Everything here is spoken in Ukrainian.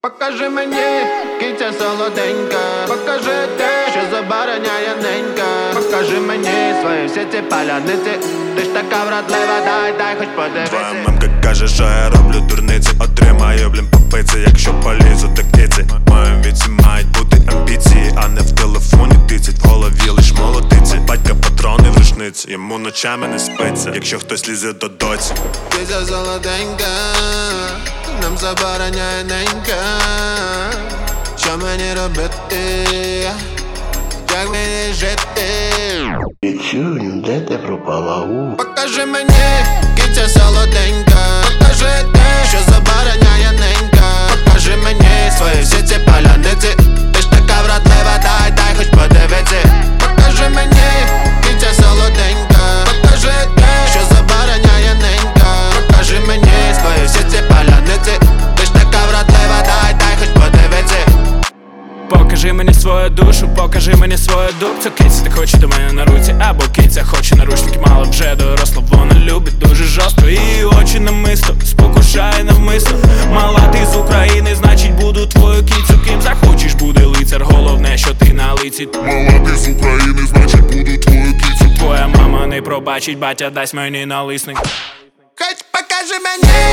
Покажи мені, киця солоденька. Покажи те, що забороняє ненька. Покажи мені свої всі ці паляниці. Ти ж така вродлива, дай хоч подивися. Твоя мамка каже, що я роблю дурниці. Отримаю, блін, по пиці, якщо полізу, так киці. В моєму віці мають бути амбіції, а не в телефоні тицять. В голові лиш молодиці. Батька патрони в рушниці, йому ночами не спиться, якщо хтось лізе до доці. Киця солоденька, нам забороняє ненька. Що мені робити? Як мені жити? Чую, де ти пропала? Покажи мені, киця солоденька. Покажи те, що забороняє ненька. Покажи мені свої всі ці паляниці. Ти ж така вродлива, дай хоч подивися. Покажи мені, киця солоденька. Покажи те, що забороняє ненька. Покажи мені свої всі ці паляниці. Ти ж така вродлива, дай хоч подивися. Покажи мені свою душу, покажи мені свою дубцю. Киця так хоче до мене на руці, або киця хоче наручники, мало вже доросла. Вона любить дуже жорстко, її очі намисто спокушає навмисно. Мала ти з України, значить буду твою кицю. Ким захочеш буде лицар, головне, що ти на лиці. Мала ти з України, значить буду твою кицю. Твоя мама не пробачить, батя дасть мені налисник. Хоч покажи мені,